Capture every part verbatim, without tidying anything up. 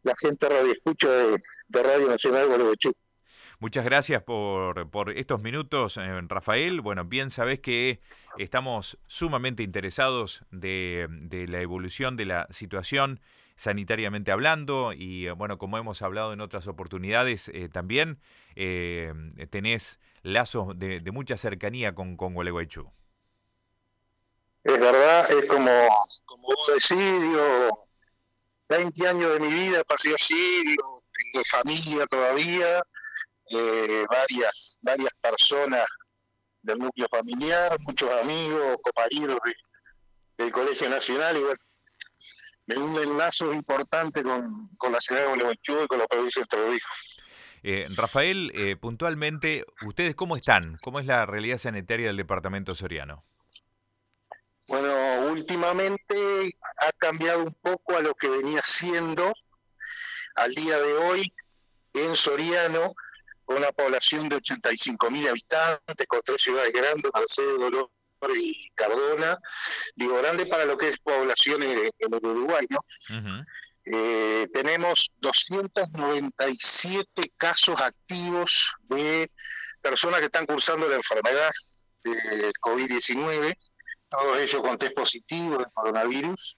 la gente radio escucha de, de Radio Nacional Gualeguaychú. Muchas gracias por, por estos minutos, eh, Rafael. Bueno, bien sabés que estamos sumamente interesados de, de la evolución de la situación sanitariamente hablando y, eh, bueno, como hemos hablado en otras oportunidades, eh, también eh, tenés lazos de, de mucha cercanía con, con Gualeguaychú. Es verdad, es como, como vos decís, digo, veinte años de mi vida pasé así, digo, tengo familia todavía, eh, varias, varias personas del núcleo familiar, muchos amigos, compañeros de, del Colegio Nacional, y bueno, me unen lazos importantes con, con la ciudad de Gualeguaychú y con la provincia de Entre Ríos. Eh, Rafael, eh, puntualmente, ¿ustedes cómo están? ¿Cómo es la realidad sanitaria del departamento soriano? Bueno, últimamente ha cambiado un poco a lo que venía siendo al día de hoy en Soriano, con una población de ochenta y cinco mil habitantes, con tres ciudades grandes, Mercedes, Dolores y Cardona. Digo, grande para lo que es población en, en el Uruguay, ¿no? Uh-huh. Eh, tenemos doscientos noventa y siete casos activos de personas que están cursando la enfermedad de COVID diecinueve, todos ellos con test positivo de coronavirus.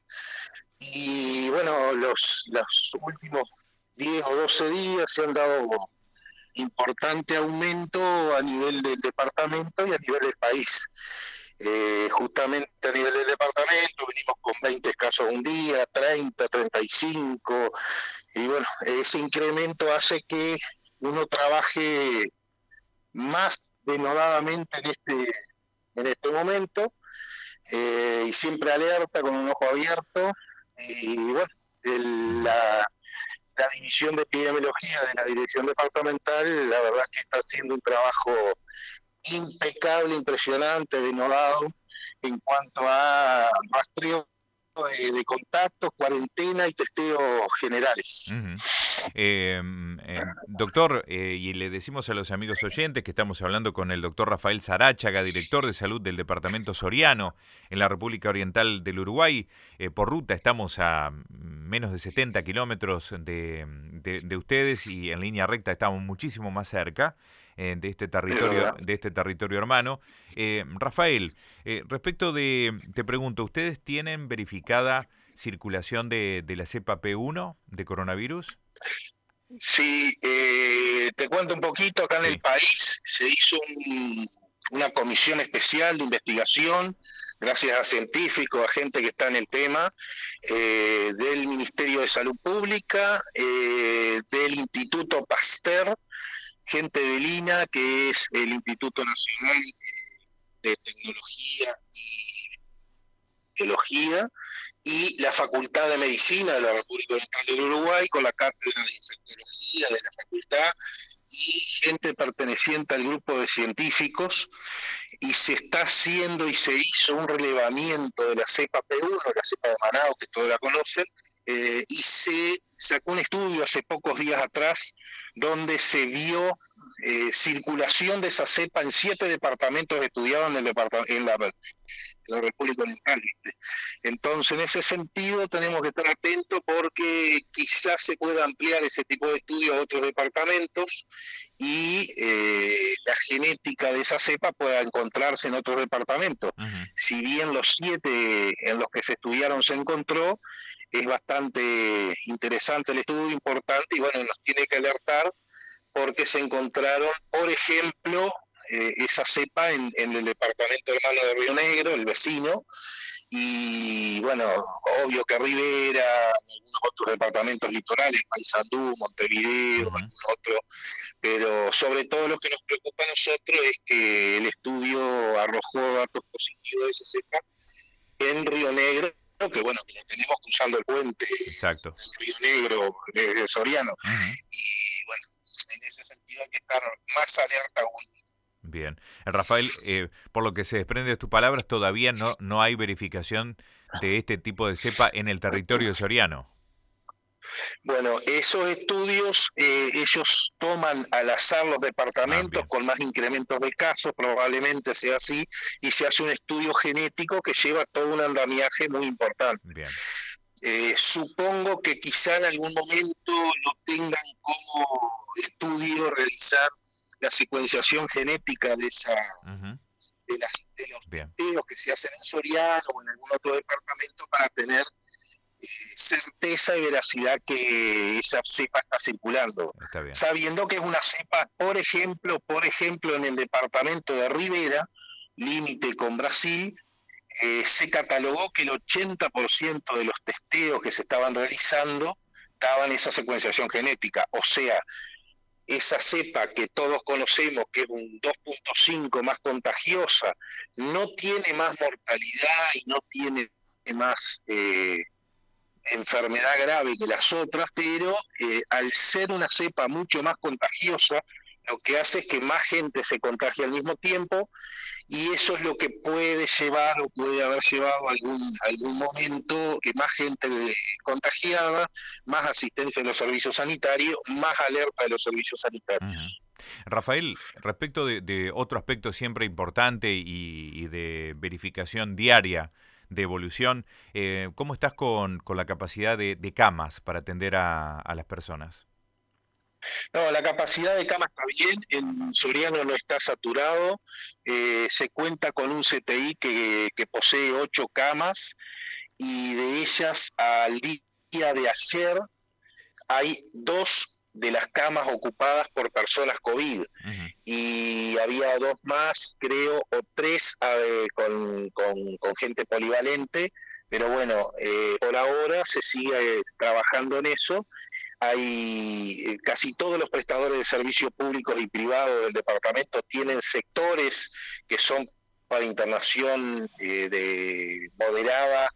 Y bueno, los, los últimos diez o doce días se han dado importante aumento a nivel del departamento y a nivel del país. Eh, justamente a nivel del departamento venimos con veinte casos un día, treinta, treinta y cinco, y bueno, ese incremento hace que uno trabaje más denodadamente en este, en este momento, eh, y siempre alerta, con un ojo abierto, y bueno, el, la, la división de epidemiología de la dirección departamental, la verdad que está haciendo un trabajo impecable, impresionante, denodado, en cuanto a rastreo de, de contactos, cuarentena y testeos generales. Uh-huh. Eh, eh, doctor, eh, y le decimos a los amigos oyentes que estamos hablando con el doctor Rafael Saráchaga, director de salud del departamento soriano en la República Oriental del Uruguay. Eh, por ruta estamos a menos de setenta kilómetros de, de, de ustedes y en línea recta estamos muchísimo más cerca eh, de este territorio, de este territorio hermano. Eh, Rafael, eh, respecto de, te pregunto, ¿ustedes tienen verificada circulación de, de la cepa P uno de coronavirus? Sí, eh, te cuento un poquito, acá en el Sí. país se hizo un, una comisión especial de investigación, gracias a científicos, a gente que está en el tema, eh, del Ministerio de Salud Pública, eh, del Instituto Pasteur, gente del I N A, que es el Instituto Nacional de Tecnología y Biología, y la Facultad de Medicina de la República Oriental del Uruguay, con la cátedra de infectología de la facultad, y gente perteneciente al grupo de científicos, y se está haciendo y se hizo un relevamiento de la cepa P uno, la cepa de Manaus, que todos la conocen, eh, y se sacó un estudio hace pocos días atrás donde se vio eh, circulación de esa cepa en siete departamentos estudiados en, el departamento, en la la República Oriental, ¿viste? Entonces, en ese sentido, tenemos que estar atentos porque quizás se pueda ampliar ese tipo de estudios a otros departamentos y eh, la genética de esa cepa pueda encontrarse en otros departamentos. Uh-huh. Si bien los siete en los que se estudiaron se encontró, es bastante interesante el estudio, importante, y bueno, nos tiene que alertar porque se encontraron, por ejemplo, eh, esa cepa en, en el departamento hermano de Río Negro, el vecino, y bueno, obvio que Rivera, algunos otros departamentos litorales, Paysandú, Montevideo, Uh-huh. algún otro, pero sobre todo lo que nos preocupa a nosotros es que el estudio arrojó datos positivos de esa cepa en Río Negro, que bueno, que lo tenemos cruzando el puente Exacto. del Río Negro desde Soriano, Uh-huh. y bueno, en ese sentido hay que estar más alerta aún. Bien. Rafael, eh, por lo que se desprende de tus palabras, todavía no, no hay verificación de este tipo de cepa en el territorio soriano. Bueno, esos estudios, eh, ellos toman al azar los Ah, departamentos bien. con más incrementos de casos, probablemente sea así, y se hace un estudio genético que lleva todo un andamiaje muy importante. Bien. Eh, supongo que quizá en algún momento lo tengan como estudio realizar la secuenciación genética de esa Ujú. de, las, de los Bien, testeos que se hacen en Soriano o en algún otro departamento para tener eh, certeza y veracidad que esa cepa está circulando, está bien. sabiendo que es una cepa, por ejemplo, por ejemplo, en el departamento de Rivera, límite con Brasil, eh, se catalogó que el ochenta por ciento de los testeos que se estaban realizando daban esa secuenciación genética, o sea, esa cepa que todos conocemos, que es un dos punto cinco más contagiosa, no tiene más mortalidad y no tiene más eh, enfermedad grave que las otras, pero eh, al ser una cepa mucho más contagiosa, lo que hace es que más gente se contagie al mismo tiempo, y eso es lo que puede llevar o puede haber llevado algún algún momento que más gente contagiada, más asistencia de los servicios sanitarios, más alerta de los servicios sanitarios. Ujú. Rafael, respecto de, de otro aspecto siempre importante y, y de verificación diaria de evolución, eh, ¿cómo estás con, con la capacidad de, de camas para atender a, a las personas? No, la capacidad de cama está bien, en Soriano no está saturado, eh, se cuenta con un C T I que, que posee ocho camas, y de ellas al día de ayer hay dos de las camas ocupadas por personas COVID, Ujú. y había dos más, creo, o tres eh, con, con, con gente polivalente, pero bueno, eh, por ahora se sigue trabajando en eso. Hay eh, casi todos los prestadores de servicios públicos y privados del departamento tienen sectores que son para internación eh, de moderada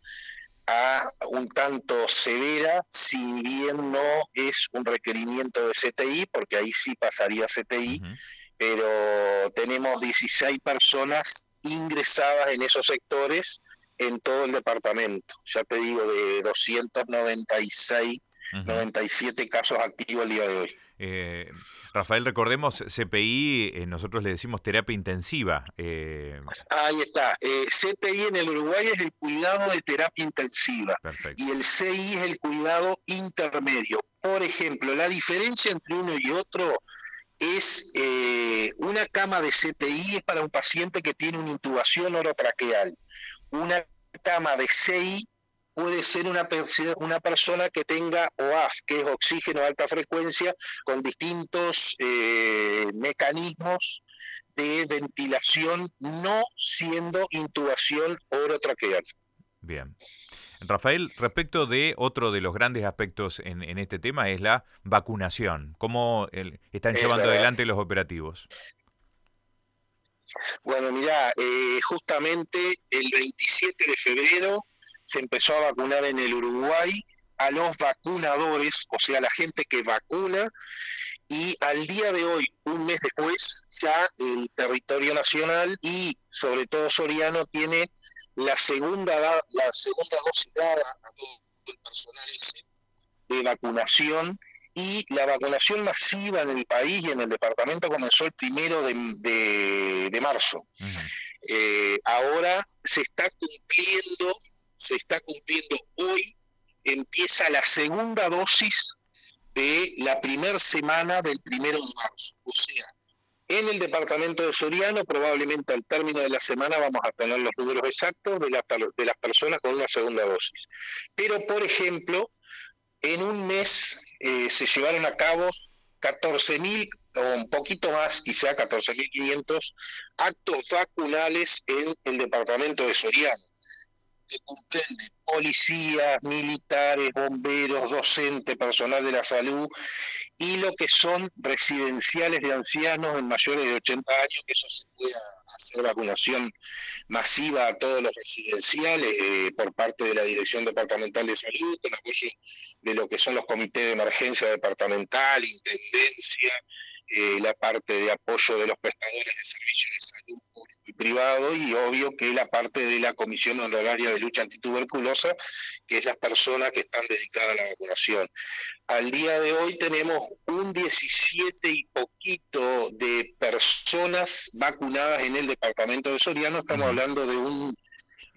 a un tanto severa, si bien no es un requerimiento de C T I, porque ahí sí pasaría C T I, Ujú. pero tenemos dieciséis personas ingresadas en esos sectores en todo el departamento. Ya te digo, de doscientos noventa y seis, Ujú. noventa y siete casos activos el día de hoy. Eh, Rafael, recordemos, C P I, eh, nosotros le decimos terapia intensiva. Eh, Ahí está. Eh, C T I en el Uruguay es el cuidado de terapia intensiva y perfecto. el C I es el cuidado intermedio. Por ejemplo, la diferencia entre uno y otro es eh, una cama de C T I es para un paciente que tiene una intubación orotraqueal. Una cama de C I puede ser una, una persona que tenga O A F, que es oxígeno a alta frecuencia, con distintos eh, mecanismos de ventilación, no siendo intubación orotraqueal. Bien. Rafael, respecto de otro de los grandes aspectos en, en este tema es la vacunación. ¿Cómo el- están Es llevando verdad. adelante los operativos? Bueno, mirá, eh, justamente el veintisiete de febrero se empezó a vacunar en el Uruguay a los vacunadores, o sea, la gente que vacuna, y al día de hoy, un mes después, ya el territorio nacional y sobre todo Soriano tiene la segunda, la segunda dosis dada a todo el personal ese de vacunación, y la vacunación masiva en el país y en el departamento comenzó el primero de, de, de marzo. Ujú. Eh, ahora se está cumpliendo, se está cumpliendo hoy, empieza la segunda dosis de la primera semana del primero de marzo. O sea, en el departamento de Soriano, probablemente al término de la semana vamos a tener los números exactos de, la, de las personas con una segunda dosis. Pero, por ejemplo, en un mes eh, se llevaron a cabo catorce mil o un poquito más, quizá catorce mil quinientos actos vacunales en el departamento de Soriano, que comprende policías, militares, bomberos, docentes, personal de la salud, y lo que son residenciales de ancianos en mayores de ochenta años, que eso se puede hacer vacunación masiva a todos los residenciales eh, por parte de la Dirección Departamental de Salud, con apoyo de lo que son los comités de emergencia departamental, intendencia, eh, la parte de apoyo de los prestadores de servicios de salud público y privado, y obvio que la parte de la Comisión Honoraria de Lucha Antituberculosa, que es las personas que están dedicadas a la vacunación. Al día de hoy tenemos un diecisiete y poquito de personas vacunadas en el departamento de Soriano. Estamos Ujú. hablando de un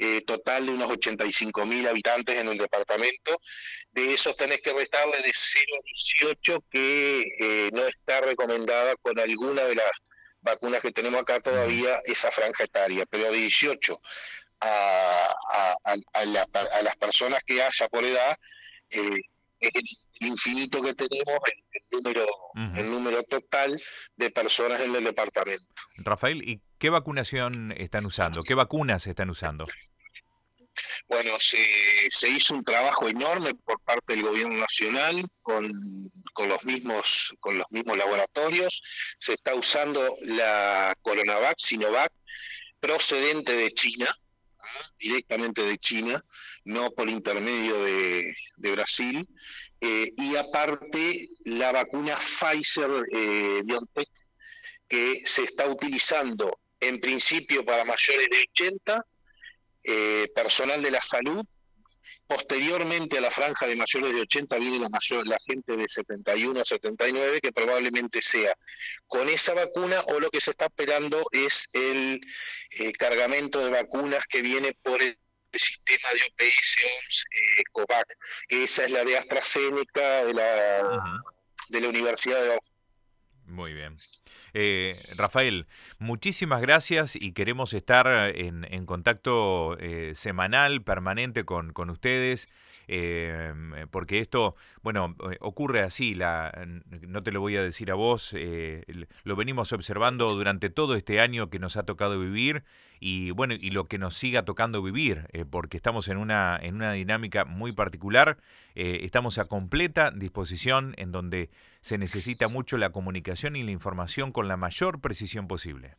eh, total de unos ochenta y cinco mil habitantes en el departamento. De esos tenés que restarle de cero a dieciocho que eh, no está recomendada con alguna de las vacunas que tenemos acá todavía esa franja etaria, pero de dieciocho a, a, a, a, la, a las personas que haya por edad, eh, es el infinito que tenemos, el, el número uh-huh. el número total de personas en el departamento. Rafael, ¿y qué vacunación están usando? ¿Qué vacunas están usando? Bueno, se, se hizo un trabajo enorme por parte del gobierno nacional con, con, los mismos, con los mismos laboratorios. Se está usando la Coronavac, Sinovac, procedente de China, ¿eh? directamente de China, no por intermedio de, de Brasil. Eh, y aparte, la vacuna Pfizer-BioNTech, eh, que se está utilizando en principio para mayores de ochenta, Eh, personal de la salud. Posteriormente a la franja de mayores de ochenta viene la, mayor, la gente de setenta y uno a setenta y nueve, que probablemente sea con esa vacuna, o lo que se está esperando es el eh, cargamento de vacunas que viene por el, el sistema de O P S OMS eh, COVAX, que esa es la de AstraZeneca de la, uh-huh. de la Universidad de Oxford. Muy bien. Eh, Rafael, muchísimas gracias y queremos estar en, en contacto eh, semanal, permanente con, con ustedes, eh, porque esto, bueno, ocurre así, la, no te lo voy a decir a vos, eh, lo venimos observando durante todo este año que nos ha tocado vivir y bueno, y lo que nos siga tocando vivir, eh, porque estamos en una, en una dinámica muy particular, eh, estamos a completa disposición en donde se necesita mucho la comunicación y la información con la mayor precisión posible.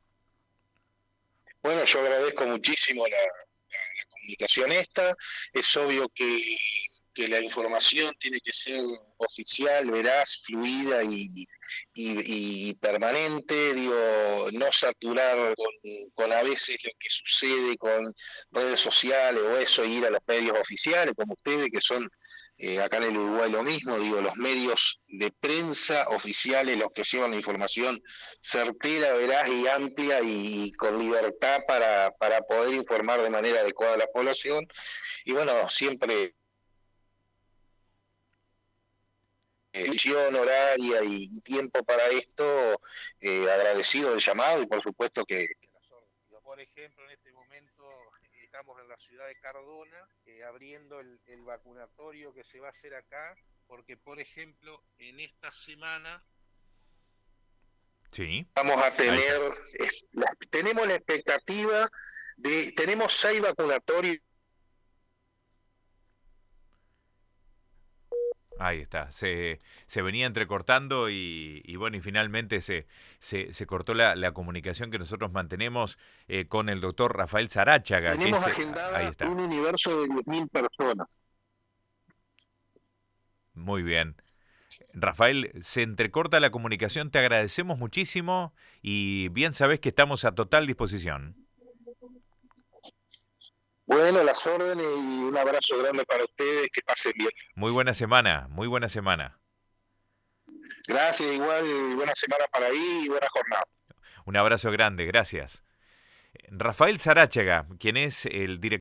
Bueno, yo agradezco muchísimo la, la, la comunicación esta. Es obvio que, que la información tiene que ser oficial, veraz, fluida y, y, y permanente. Digo, no saturar con, con a veces lo que sucede con redes sociales o eso, ir a los medios oficiales como ustedes, que son Eh, acá en el Uruguay lo mismo. Digo, los medios de prensa oficiales, los que llevan la información certera, veraz y amplia y con libertad para, para poder informar de manera adecuada a la población. Y bueno, siempre edición horaria y, y tiempo para esto, eh, agradecido del llamado y por supuesto que, que las órdenes. Por ejemplo, en este momento estamos en la ciudad de Cardona, eh, abriendo el, el vacunatorio que se va a hacer acá, porque por ejemplo en esta semana sí. vamos a tener, eh, la, tenemos la expectativa de, tenemos seis vacunatorios. Ahí está, se, se venía entrecortando y, y bueno, y finalmente se, se, se cortó la, la comunicación que nosotros mantenemos eh, con el doctor Rafael Saráchaga. Tenemos que es, agendada ahí está. Un universo de diez mil personas. Muy bien. Rafael, se entrecorta la comunicación, te agradecemos muchísimo y bien sabés que estamos a total disposición. Bueno, las órdenes y un abrazo grande para ustedes, que pasen bien. Muy buena semana, muy buena semana. Gracias, igual, buena semana para ahí y buena jornada. Un abrazo grande, gracias. Rafael Saráchaga, quien es el director